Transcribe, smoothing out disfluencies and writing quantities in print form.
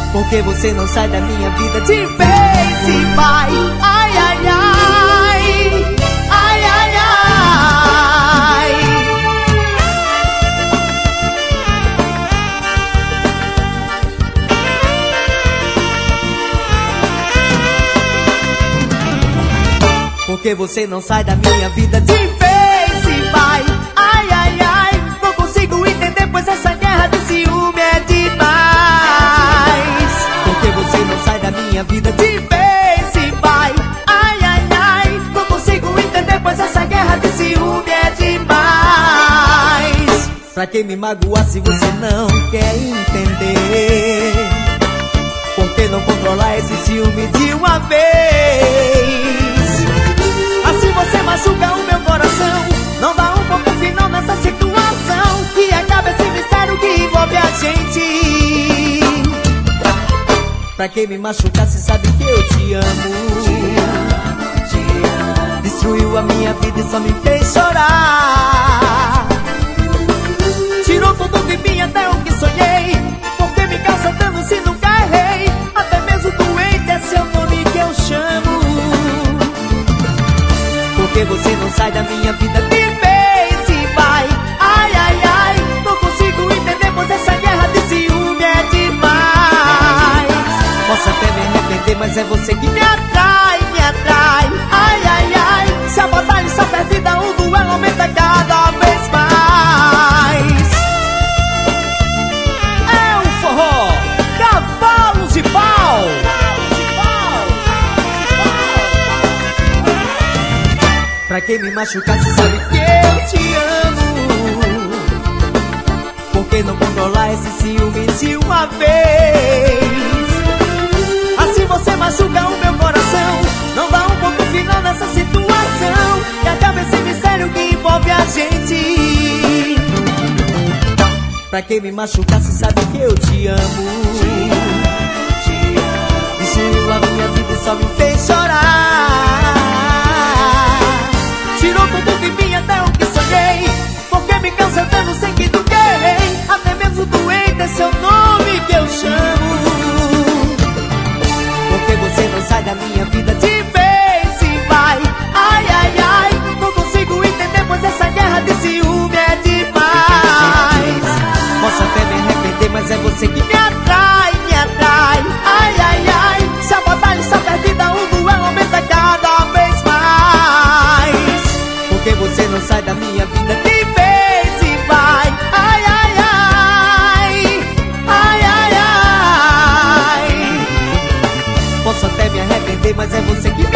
Porque você não sai da minha vida de vez e vai. Ai, ai, ai. Ai, ai, ai. Porque você não sai da minha vida de vez e vai. Ai, ai, ai. Não consigo entender, pois essa guerra de ciúme é demais. Porque você não sai da minha vida de vez e vai. Ai, ai, ai. Não consigo entender, pois essa guerra de ciúme é demais. Pra que me magoar se você não quer entender? Por que não controlar esse ciúme de uma vez? Assim você machuca o meu coração. Não dá um ponto final nessa situação, e acaba esse mistério que envolve a gente. Pra que me machucar se sabe que eu te amo? Destruiu a minha vida e só me fez chorar. Tirou tudo de mim, até o que sonhei. Porque me causa dano se nunca errei. Até mesmo doente é seu nome que eu chamo. Porque você não sai da minha vida de vez e vai. Ai, ai, ai. Não consigo entender, pois essa guerra de ciúme é demais. Posso até me arrepender, mas é você que me atrai, me atrai. Ai, ai, ai. Se a batalha está perdida, o duelo aumenta cada vez mais. É o forró, Cavalos de Pau. Pra que me machucar se sabe que eu te amo? Por que não controlar esse ciúme de uma vez? Assim você machuca o meu coração. Não dá um ponto final nessa situação, e acaba esse mistério que envolve a gente. Pra que me machucar se sabe que eu te amo? Destruiu a minha vida e só me fez chorar. Tirou tudo de mim, até o que sonhei. Porque me cansa dando sem que nunca errei. Até mesmo doente é seu nome que eu chamo. Porque você não sai da minha vida de vez e vai. Ai, ai, ai. Não consigo entender, pois essa guerra de ciúme é demais. Posso até me arrepender, mas é você que me atrai, me atrai. Ai, ai, ai. Se a batalha está perdida, o duelo aumenta cada vez mais. Porque você não sai da minha vida de vez e vai. Ai, ai, ai. Ai, ai, ai. Posso até me arrepender, mas é você que